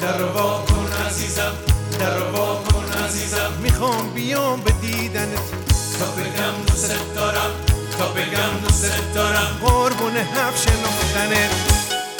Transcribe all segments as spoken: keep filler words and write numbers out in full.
در وا کن عزیزم، در وا کن عزیزم. میخوام بیام به دیدنت تا بگم دوست دارم، تا بگم دوست دارم. قربون حرف شنفتنت.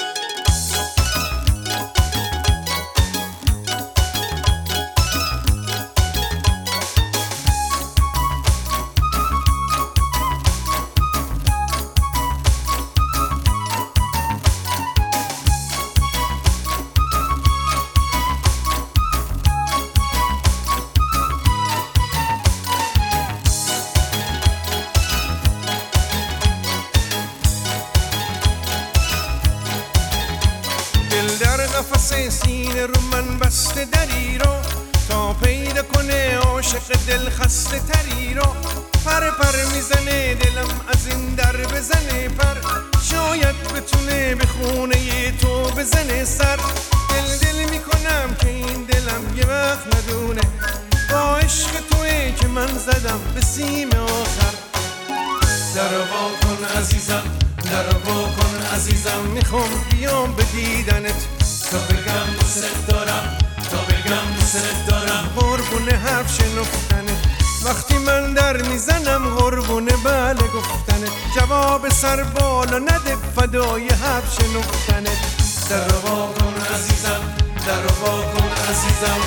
در قفس سینه رو من بسته دری رو تا پیدا کنه عاشق دل خسته تری رو. پر پر میزنه دلم از این در بزنه پر، شاید بتونه به خونه تو بزنه سر. دل دل میکنم که این دلم یه وقت ندونه با عشق توئه که من زدم به سیم آخر. در وا کن عزیزم، در وا کن عزیزم. میخوام بیام به دیدنت تا بگم دوست دارم، تا بگم دوست دارم. قربون حرف شنفتنت. وقتی من در میزنم قربون بله گفتنت، جواب سر بالا نده فدای حرف شنفتنت. در وا کن عزیزم، در وا کن عزیزم.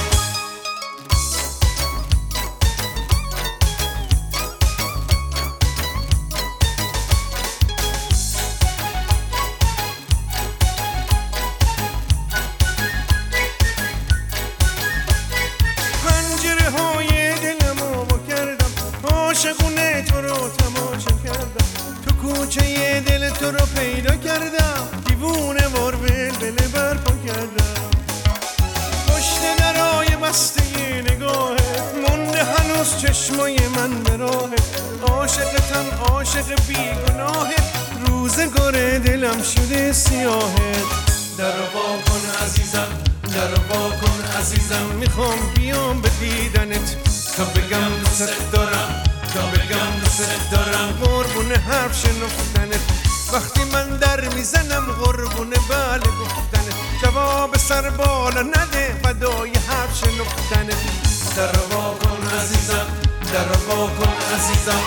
عاشقونه تو رو تماشا کردم، تو کوچه دل تو رو پیدا کردم، دیوونه وار ولول برپا کردم. پشت درای بسته نگاهت مونده هنوز چشمای من به راهت. عاشقتم عاشق بیگناهت، روزگار دلم شده سیاهت. در وا کن عزیزم، در وا کن عزیزم. میخوام بیام به دیدنت تا بگم دوست دارم، تا بگم دوست دارم. قربون حرف شنفتنت. وقتی من در میزنم قربون بله گفتنت، جواب سر بالا نده فدای حرف شنفتنت. در وا کن عزیزم، در وا کن عزیزم.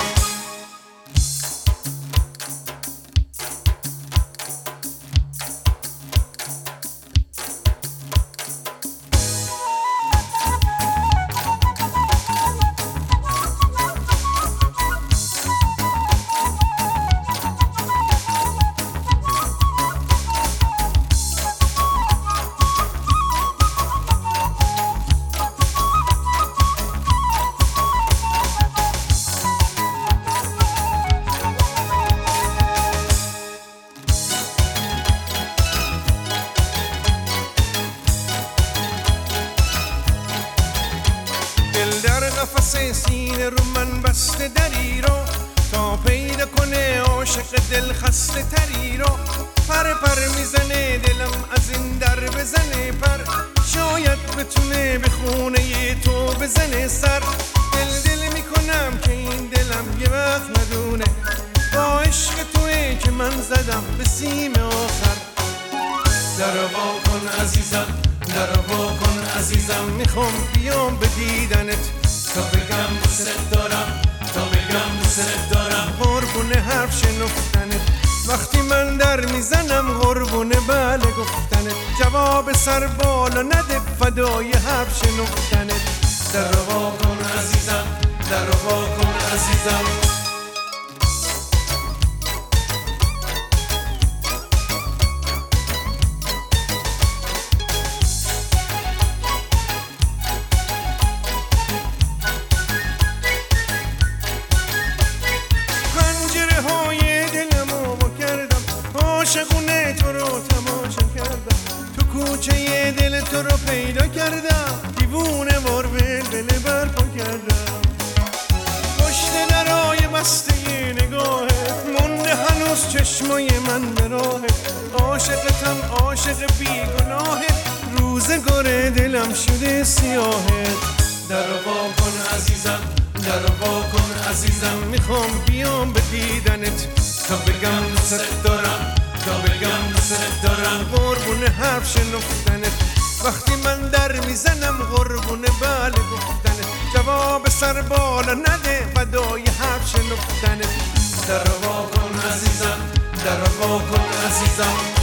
در قفس سینه رو من بسته دری رو تا پیدا کنه عاشق دل خسته تری رو. پر پر میزنه دلم از این در بزنه پر، شاید بتونه به خونه تو بزنه سر. دل دل میکنم که این دلم یه وقت ندونه با عشق توئه که من زدم به سیم آخر. در وا کن عزیزم، در وا کن عزیزم. میخوام بیام به دیدنت تا بگم دوست دارم، تا بگم دوست دارم. قربون حرف شنفتنت. وقتی من در میزنم قربون بله گفتنت، جواب سر بالا نده فدای حرف شنفتنت. در وا کن عزیزم، در وا کن عزیزم. عاشقونه تو رو تماشا کردم، تو کوچه دل تو رو پیدا کردم، دیوونه وار ولول برپا کردم. پشت درای بسته نگاهت مونده هنوز چشمای من به راهت. عاشقتم عاشق بیگناهت، روزگار دلم شده سیاهت. در وا کن عزیزم، در وا کن عزیزم. میخوام بیام به دیدنت تا بگم دوست دارم، تا بگم دوست دارم. قربون حرف شنفتنت. وقتی من در میزنم قربون بله گفتنه جواب سر بالا نده فدای حرف شنفتنه در وا کن عزیزم در وا کن عزیزم